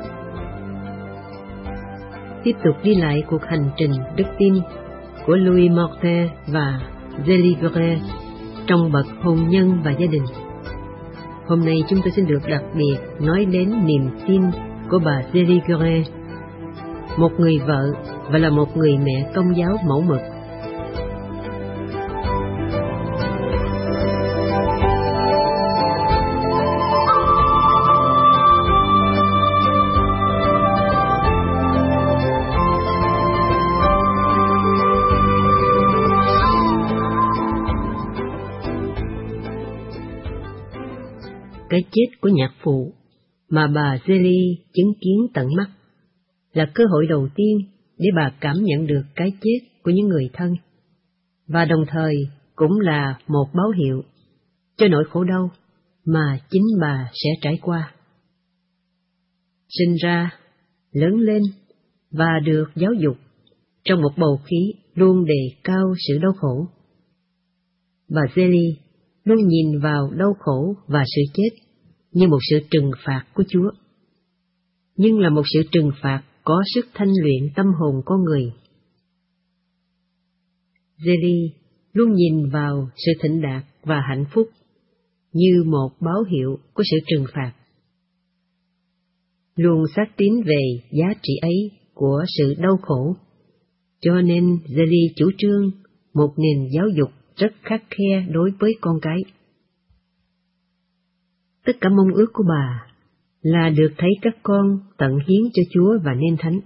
Tiếp tục đi lại cuộc hành trình đức tin của Louis Martin và Zélie Gorée trong bậc hôn nhân và gia đình. Hôm nay chúng tôi xin được đặc biệt nói đến niềm tin của bà Zélie Gorée, một người vợ và là một người mẹ công giáo mẫu mực. Cái chết của nhạc phụ mà bà Zélie chứng kiến tận mắt là cơ hội đầu tiên để bà cảm nhận được cái chết của những người thân, và đồng thời cũng là một báo hiệu cho nỗi khổ đau mà chính bà sẽ trải qua. Sinh ra, lớn lên và được giáo dục trong một bầu khí luôn đề cao sự đau khổ, bà Zélie luôn nhìn vào đau khổ và sự chết như một sự trừng phạt của Chúa, nhưng là một sự trừng phạt có sức thanh luyện tâm hồn con người. Zélie luôn nhìn vào sự thịnh đạt và hạnh phúc như một báo hiệu của sự trừng phạt, luôn xác tín về giá trị ấy của sự đau khổ, cho nên Zélie chủ trương một nền giáo dục rất khắt khe đối với con cái. Tất cả mong ước của bà là được thấy các con tận hiến cho Chúa và nên thánh.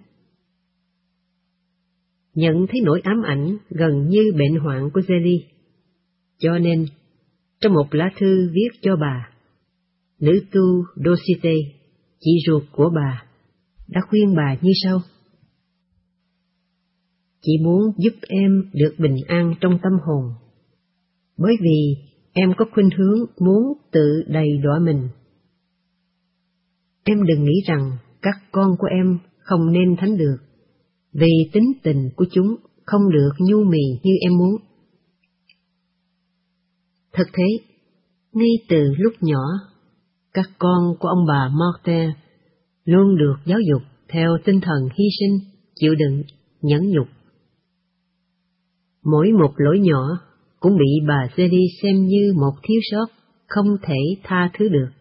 Nhận thấy nỗi ám ảnh gần như bệnh hoạn của Zélie, cho nên trong một lá thư viết cho bà, nữ tu Dosithée, chị ruột của bà, đã khuyên bà như sau: Chị muốn giúp em được bình an trong tâm hồn, bởi vì em có khuynh hướng muốn tự đầy đọa mình. Em đừng nghĩ rằng các con của em không nên thánh được, vì tính tình của chúng không được nhu mì như em muốn. Thật thế, ngay từ lúc nhỏ, các con của ông bà Martin luôn được giáo dục theo tinh thần hy sinh, chịu đựng, nhẫn nhục. Mỗi một lỗi nhỏ cũng bị bà Zélie xem như một thiếu sót không thể tha thứ được.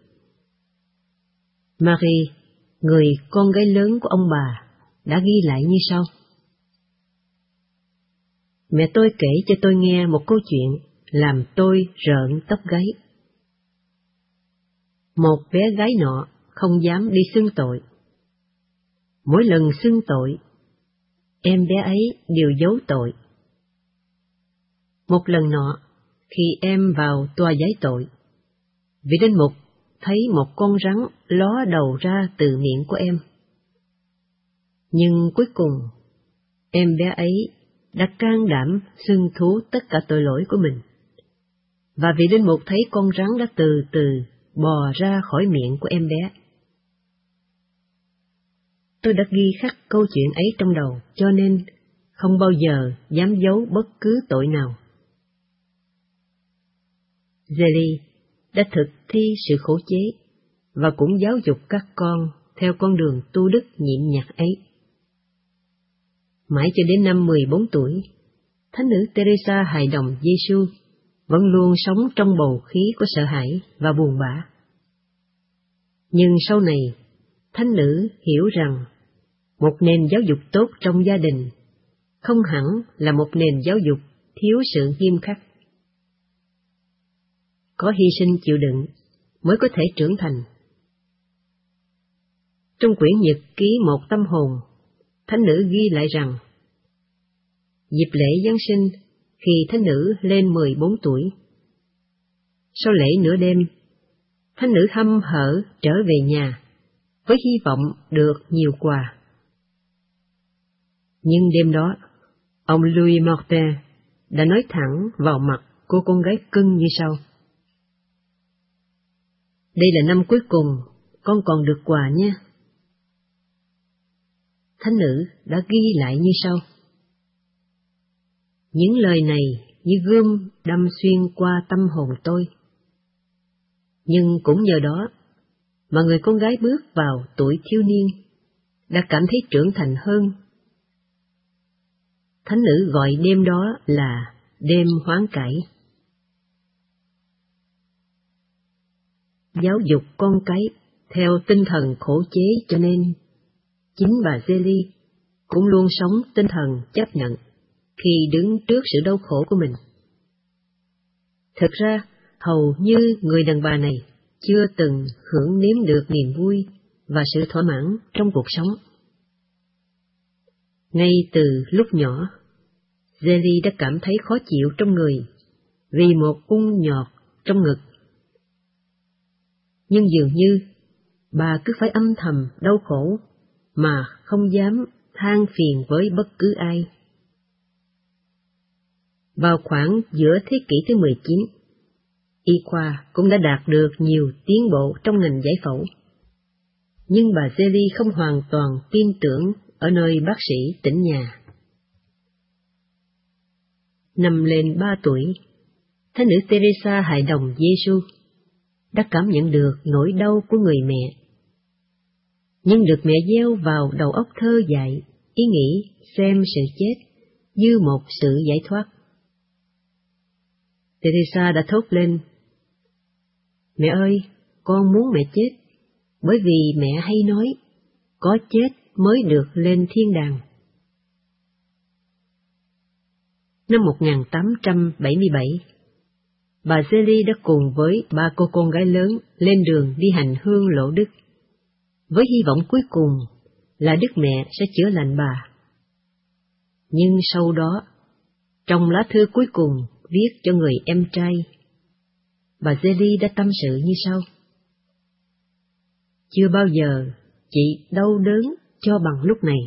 Marie, người con gái lớn của ông bà, đã ghi lại như sau: Mẹ tôi kể cho tôi nghe một câu chuyện làm tôi rợn tóc gáy. Một bé gái nọ không dám đi xưng tội. Mỗi lần xưng tội, em bé ấy đều giấu tội. Một lần nọ, khi em vào tòa giải tội, vị linh mục thấy một con rắn ló đầu ra từ miệng của em. Nhưng cuối cùng, em bé ấy đã can đảm xưng thú tất cả tội lỗi của mình, và vị linh mục thấy con rắn đã từ từ bò ra khỏi miệng của em bé. Tôi đã ghi khắc câu chuyện ấy trong đầu, cho nên không bao giờ dám giấu bất cứ tội nào. Zélie đã thực thi sự khổ chế và cũng giáo dục các con theo con đường tu đức nhịn nhặt ấy. Mãi cho đến năm mười bốn tuổi, Thánh nữ Teresa hài đồng Giêsu vẫn luôn sống trong bầu khí của sợ hãi và buồn bã. Nhưng sau này, Thánh nữ hiểu rằng một nền giáo dục tốt trong gia đình không hẳn là một nền giáo dục thiếu sự nghiêm khắc. Có hy sinh chịu đựng mới có thể trưởng thành. Trong quyển nhật ký Một Tâm hồn, Thánh nữ ghi lại rằng, dịp lễ Giáng sinh khi Thánh nữ lên mười bốn tuổi, sau lễ nửa đêm, Thánh nữ hăm hở trở về nhà với hy vọng được nhiều quà. Nhưng đêm đó, ông Louis Martin đã nói thẳng vào mặt cô con gái cưng như sau: "Đây là năm cuối cùng, con còn được quà nha." Thánh nữ đã ghi lại như sau: "Những lời này như gươm đâm xuyên qua tâm hồn tôi. Nhưng cũng nhờ đó mà người con gái bước vào tuổi thiếu niên đã cảm thấy trưởng thành hơn." Thánh nữ gọi đêm đó là đêm hoán cải. Giáo dục con cái theo tinh thần khổ chế, cho nên chính bà Zélie cũng luôn sống tinh thần chấp nhận khi đứng trước sự đau khổ của mình. Thực ra, hầu như người đàn bà này chưa từng hưởng nếm được niềm vui và sự thỏa mãn trong cuộc sống. Ngay từ lúc nhỏ, Zélie đã cảm thấy khó chịu trong người vì một ung nhọt trong ngực. Nhưng dường như bà cứ phải âm thầm đau khổ mà không dám than phiền với bất cứ ai. Vào khoảng giữa thế kỷ thứ mười chín, y khoa cũng đã đạt được nhiều tiến bộ trong ngành giải phẫu. Nhưng bà Zélie không hoàn toàn tin tưởng ở nơi bác sĩ tỉnh nhà. Năm lên ba tuổi, Thánh nữ Teresa hài đồng Giêsu đã cảm nhận được nỗi đau của người mẹ, nhưng được mẹ gieo vào đầu óc thơ dại ý nghĩ xem sự chết như một sự giải thoát. Teresa đã thốt lên: "Mẹ ơi, con muốn mẹ chết, bởi vì mẹ hay nói, có chết mới được lên thiên đàng." Năm một nghìn tám trăm bảy mươi bảy, bà Zélie đã cùng với ba cô con gái lớn lên đường đi hành hương lộ đức, với hy vọng cuối cùng là Đức Mẹ sẽ chữa lành bà. Nhưng sau đó, trong lá thư cuối cùng viết cho người em trai, bà Zélie đã tâm sự như sau: "Chưa bao giờ chị đau đớn cho bằng lúc này.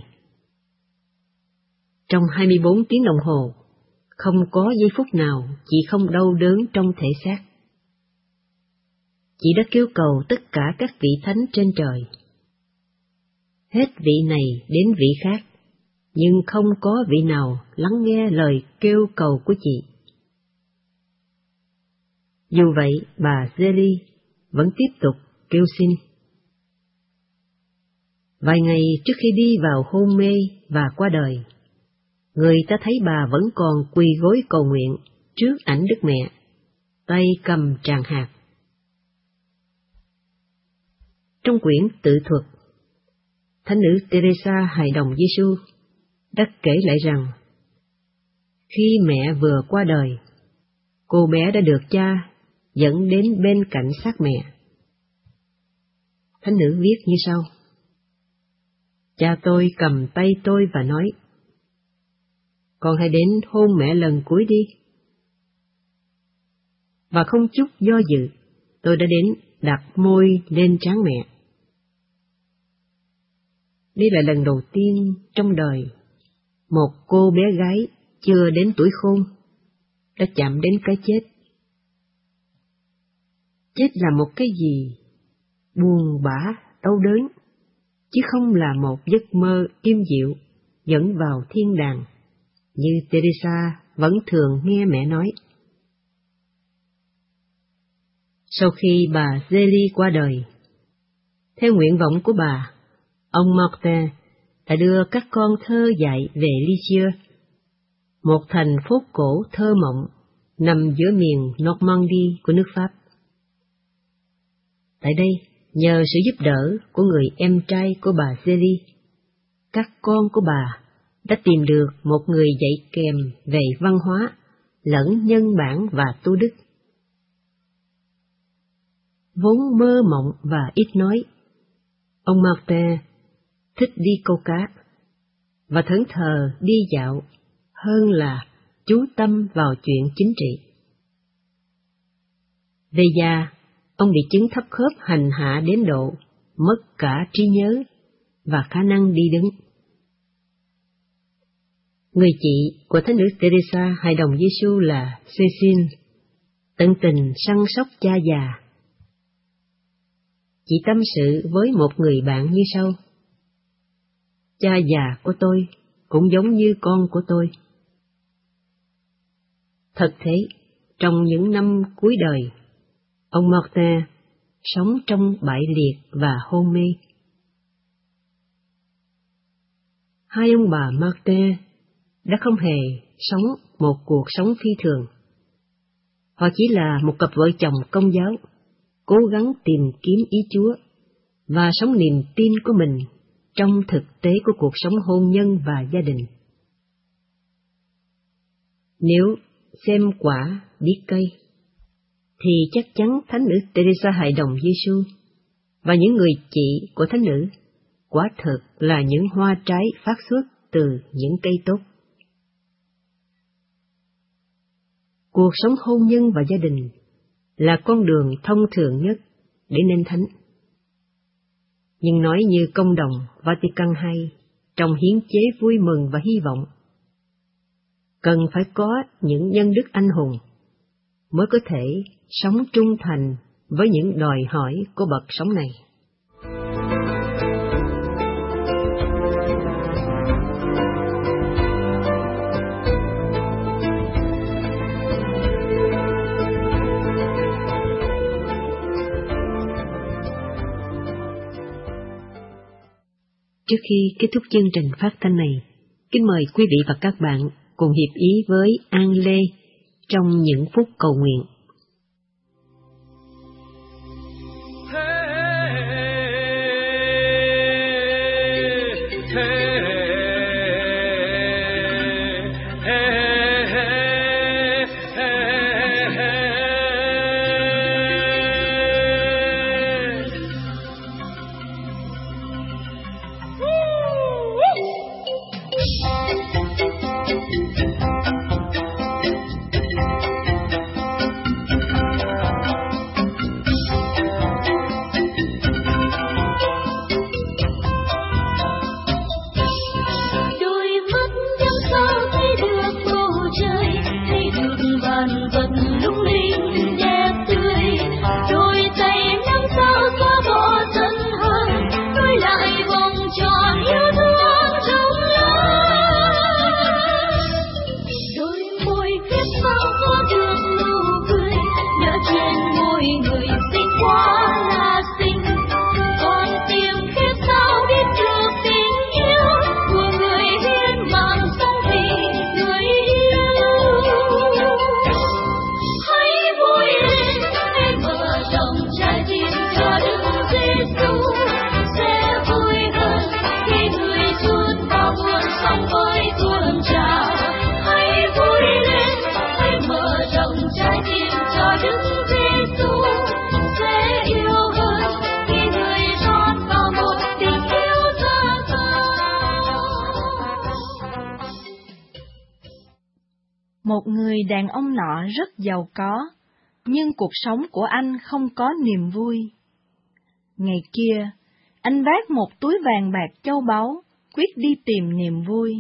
Trong hai mươi bốn tiếng đồng hồ, không có giây phút nào chị không đau đớn trong thể xác. Chị đã kêu cầu tất cả các vị thánh trên trời. Hết vị này đến vị khác, nhưng không có vị nào lắng nghe lời kêu cầu của chị." Dù vậy, bà Zélie vẫn tiếp tục kêu xin. Vài ngày trước khi đi vào hôn mê và qua đời, người ta thấy bà vẫn còn quỳ gối cầu nguyện trước ảnh Đức Mẹ, tay cầm tràng hạt. Trong quyển tự thuật, Thánh nữ Teresa hài đồng Giêsu đã kể lại rằng, khi mẹ vừa qua đời, cô bé đã được cha dẫn đến bên cạnh xác mẹ. Thánh nữ viết như sau: "Cha tôi cầm tay tôi và nói, con hãy đến hôn mẹ lần cuối đi." Và không chút do dự, tôi đã đến đặt môi lên trán mẹ. Đây là lần đầu tiên trong đời một cô bé gái chưa đến tuổi khôn đã chạm đến cái chết. Chết là một cái gì buồn bã, đau đớn, chứ không là một giấc mơ êm dịu dẫn vào thiên đàng, như Teresa vẫn thường nghe mẹ nói. Sau khi bà Zélie qua đời, theo nguyện vọng của bà, ông Martin đã đưa các con thơ dạy về Lisieux, một thành phố cổ thơ mộng nằm giữa miền Normandy của nước Pháp. Tại đây, nhờ sự giúp đỡ của người em trai của bà Zélie, các con của bà đã tìm được một người dạy kèm về văn hóa, lẫn nhân bản và tu đức. Vốn mơ mộng và ít nói, ông Martin thích đi câu cá, và thẫn thờ đi dạo hơn là chú tâm vào chuyện chính trị. Về già, ông bị chứng thấp khớp hành hạ đến độ mất cả trí nhớ và khả năng đi đứng. Người chị của Thánh nữ Teresa Hài đồng Giêsu là Cécile, tận tình săn sóc cha già. Chị tâm sự với một người bạn như sau: cha già của tôi cũng giống như con của tôi. Thật thế, trong những năm cuối đời, ông Martin sống trong bại liệt và hôn mê. Hai ông bà Martin đã không hề sống một cuộc sống phi thường. Họ chỉ là một cặp vợ chồng công giáo, cố gắng tìm kiếm ý Chúa và sống niềm tin của mình trong thực tế của cuộc sống hôn nhân và gia đình. Nếu xem quả biết cây, thì chắc chắn Thánh nữ Teresa Hài đồng Giêsu và những người chị của Thánh nữ quả thực là những hoa trái phát xuất từ những cây tốt. Cuộc sống hôn nhân và gia đình là con đường thông thường nhất để nên thánh. Nhưng nói như Công đồng Vatican hai trong hiến chế vui mừng và hy vọng, cần phải có những nhân đức anh hùng mới có thể sống trung thành với những đòi hỏi của bậc sống này. Trước khi kết thúc chương trình phát thanh này, kính mời quý vị và các bạn cùng hiệp ý với An Lê trong những phút cầu nguyện. Một người đàn ông nọ rất giàu có, nhưng cuộc sống của anh không có niềm vui. Ngày kia, anh vác một túi vàng bạc châu báu, quyết đi tìm niềm vui.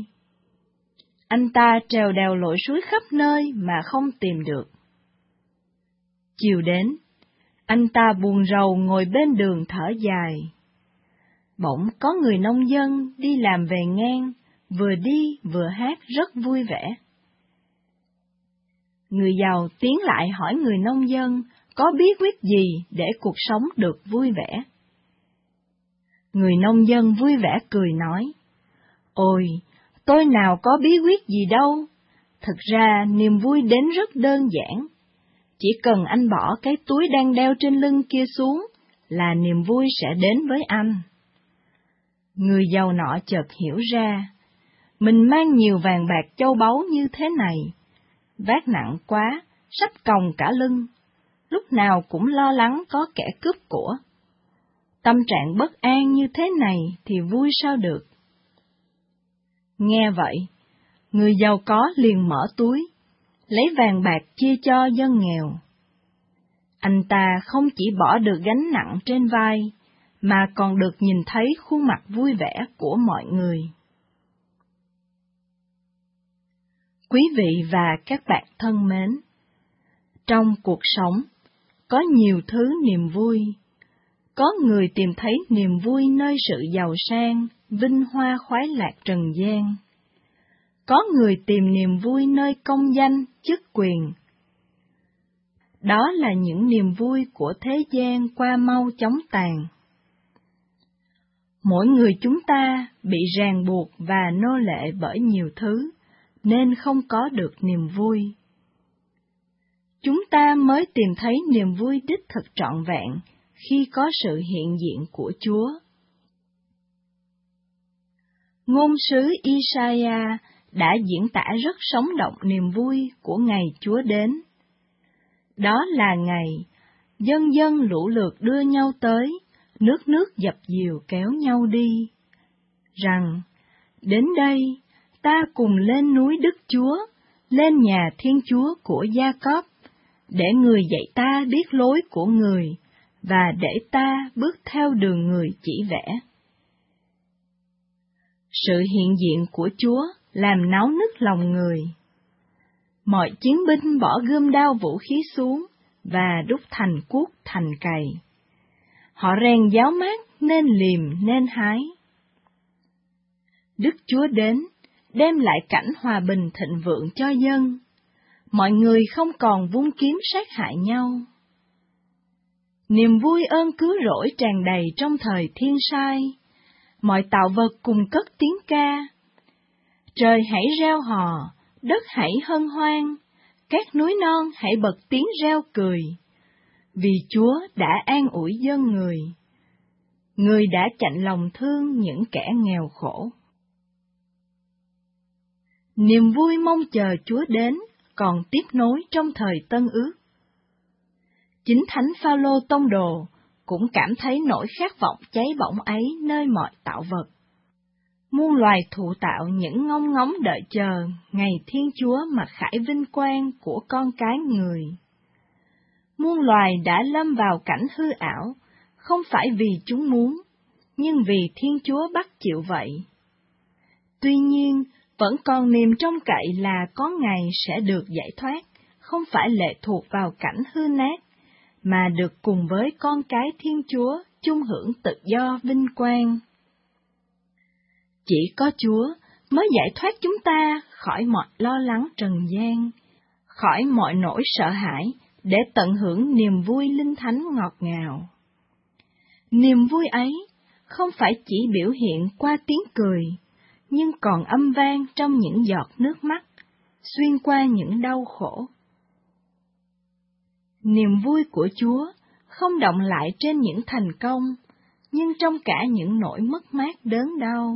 Anh ta trèo đèo lội suối khắp nơi mà không tìm được. Chiều đến, Anh ta buồn rầu ngồi bên đường thở dài. Bỗng có người nông dân đi làm về ngang, vừa đi vừa hát rất vui vẻ. Người giàu tiến lại hỏi người nông dân có bí quyết gì để cuộc sống được vui vẻ. Người nông dân vui vẻ cười nói, ôi, tôi nào có bí quyết gì đâu, thực ra niềm vui đến rất đơn giản. Chỉ cần anh bỏ cái túi đang đeo trên lưng kia xuống, là niềm vui sẽ đến với anh. Người giàu nọ chợt hiểu ra, mình mang nhiều vàng bạc châu báu như thế này, vác nặng quá, sắp còng cả lưng, lúc nào cũng lo lắng có kẻ cướp của. Tâm trạng bất an như thế này thì vui sao được. Nghe vậy, người giàu có liền mở túi, lấy vàng bạc chia cho dân nghèo. Anh ta không chỉ bỏ được gánh nặng trên vai, mà còn được nhìn thấy khuôn mặt vui vẻ của mọi người. Quý vị và các bạn thân mến, trong cuộc sống, có nhiều thứ niềm vui. Có người tìm thấy niềm vui nơi sự giàu sang, vinh hoa khoái lạc trần gian. Có người tìm niềm vui nơi công danh, chức quyền. Đó là những niềm vui của thế gian qua mau chóng tàn. Mỗi người chúng ta bị ràng buộc và nô lệ bởi nhiều thứ, nên không có được niềm vui. Chúng ta mới tìm thấy niềm vui đích thực trọn vẹn khi có sự hiện diện của Chúa. Ngôn sứ Isaiah đã diễn tả rất sống động niềm vui của ngày Chúa đến. Đó là ngày, dân dân lũ lượt đưa nhau tới, nước nước dập dìu kéo nhau đi. Rằng, đến đây, ta cùng lên núi Đức Chúa, lên nhà Thiên Chúa của Gia-cóp, để người dạy ta biết lối của người, và để ta bước theo đường người chỉ vẽ. Sự hiện diện của Chúa làm náo nức lòng người. Mọi chiến binh bỏ gươm đao vũ khí xuống và đúc thành cuốc thành cày. Họ rèn giáo mát nên liềm nên hái. Đức Chúa đến, đem lại cảnh hòa bình thịnh vượng cho dân. Mọi người không còn vung kiếm sát hại nhau. Niềm vui ơn cứu rỗi tràn đầy trong thời thiên sai. Mọi tạo vật cùng cất tiếng ca. Trời hãy reo hò, đất hãy hân hoan, các núi non hãy bật tiếng reo cười. Vì Chúa đã an ủi dân người. Người đã chạnh lòng thương những kẻ nghèo khổ. Niềm vui mong chờ Chúa đến còn tiếp nối trong thời Tân Ước. Chính Thánh Phao-lô tông đồ cũng cảm thấy nỗi khát vọng cháy bỏng ấy nơi mọi tạo vật. Muôn loài thụ tạo những ngóng ngóng đợi chờ ngày Thiên Chúa mặc khải vinh quang của con cái người. Muôn loài đã lâm vào cảnh hư ảo, không phải vì chúng muốn, nhưng vì Thiên Chúa bắt chịu vậy. Tuy nhiên, vẫn còn niềm trông cậy là có ngày sẽ được giải thoát, không phải lệ thuộc vào cảnh hư nát, mà được cùng với con cái Thiên Chúa chung hưởng tự do vinh quang. Chỉ có Chúa mới giải thoát chúng ta khỏi mọi lo lắng trần gian, khỏi mọi nỗi sợ hãi, để tận hưởng niềm vui linh thánh ngọt ngào. Niềm vui ấy không phải chỉ biểu hiện qua tiếng cười, nhưng còn âm vang trong những giọt nước mắt, xuyên qua những đau khổ. Niềm vui của Chúa không động lại trên những thành công, nhưng trong cả những nỗi mất mát đớn đau.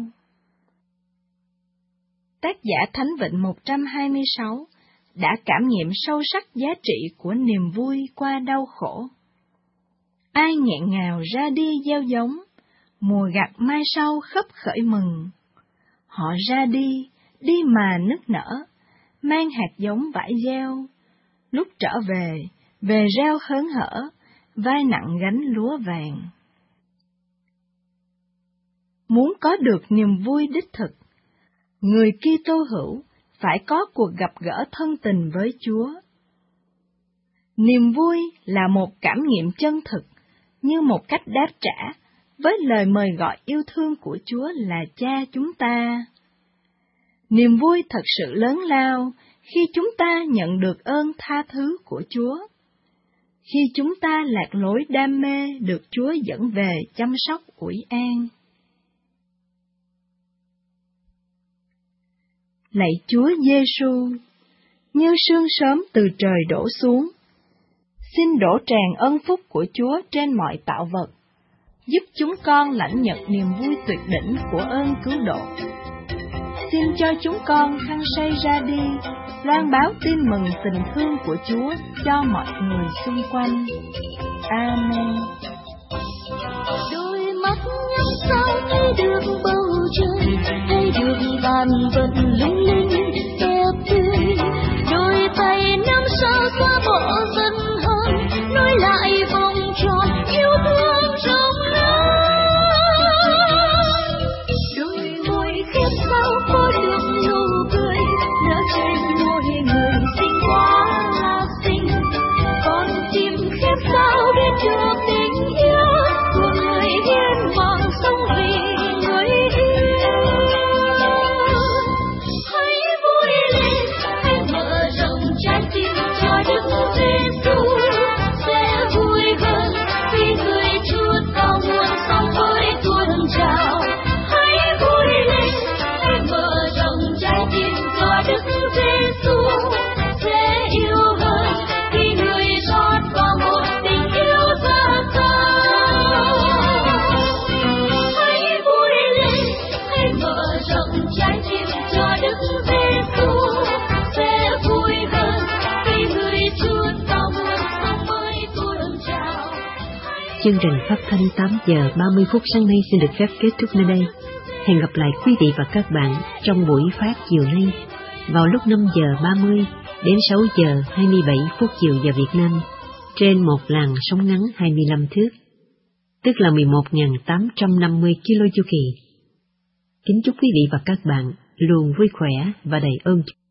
Tác giả Thánh Vịnh một trăm hai mươi sáu đã cảm nghiệm sâu sắc giá trị của niềm vui qua đau khổ. Ai nghẹn ngào ra đi gieo giống, mùa gặt mai sau khấp khởi mừng. Họ ra đi, đi mà nức nở, mang hạt giống vải gieo. Lúc trở về, về reo hớn hở, vai nặng gánh lúa vàng. Muốn có được niềm vui đích thực, người Kitô hữu phải có cuộc gặp gỡ thân tình với Chúa. Niềm vui là một cảm nghiệm chân thực, như một cách đáp trả với lời mời gọi yêu thương của Chúa là Cha chúng ta. Niềm vui thật sự lớn lao khi chúng ta nhận được ơn tha thứ của Chúa, khi chúng ta lạc lối đam mê được Chúa dẫn về chăm sóc ủi an. Lạy Chúa Giêsu, như sương sớm từ trời đổ xuống, xin đổ tràn ơn phúc của Chúa trên mọi tạo vật, giúp chúng con lãnh nhận niềm vui tuyệt đỉnh của ơn cứu độ. Xin cho chúng con hăng say ra đi, loan báo tin mừng tình thương của Chúa cho mọi người xung quanh. Amen. Đôi mắt nhắm sao thấy được bầu trời, thấy được vạn vật lung linh đẹp tươi. Đôi tay nắm sao xóa bỏ giận hờn, nối lại vòng tròn yêu thương rộng lớn. Đôi môi khép sao có được nụ cười, nở trên môi người xinh quá là xinh. Con tim khép sao biết được tình yêu của người hiến mạng sống vì người yêu. Hãy vui lên, hãy mở rộng trái tim cho Đức Giêsu, sẽ vui hơn vì người Chúa cao muôn sóng với tuôn trào. Hãy vui lên, hãy mở rộng trái tim cho Đức Giêsu, sẽ yêu hơn khi người rót vào một tình yêu giá cao. Hãy vui lên, hãy mở rộng trái tim cho Đức Giêsu, sẽ vui hơn vì người Chúa cao muôn sóng mới tuôn trào. Chương trình phát thanh tám giờ ba mươi phút sáng nay xin được phép kết thúc nơi đây. Hẹn gặp lại quý vị và các bạn trong buổi phát chiều nay vào lúc năm giờ ba mươi đến sáu giờ hai mươi bảy phút chiều giờ Việt Nam trên một làn sóng ngắn hai mươi lăm thước, tức là mười một nghìn tám trăm năm mươi ki lô chu kỳ. Kính chúc quý vị và các bạn luôn vui khỏe và đầy ơn.